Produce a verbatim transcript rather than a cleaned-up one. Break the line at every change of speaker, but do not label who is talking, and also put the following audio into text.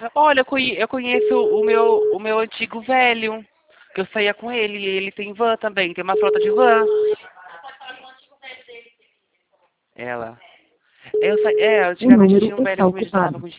Olha, eu conhe- eu conheço o meu, o meu antigo velho, que eu saía com ele, e ele tem van também, tem uma frota de van. Ela. Eu sa... É,
O
antigamente
número
tinha um velho
está
que me ajudava
ocupado.
com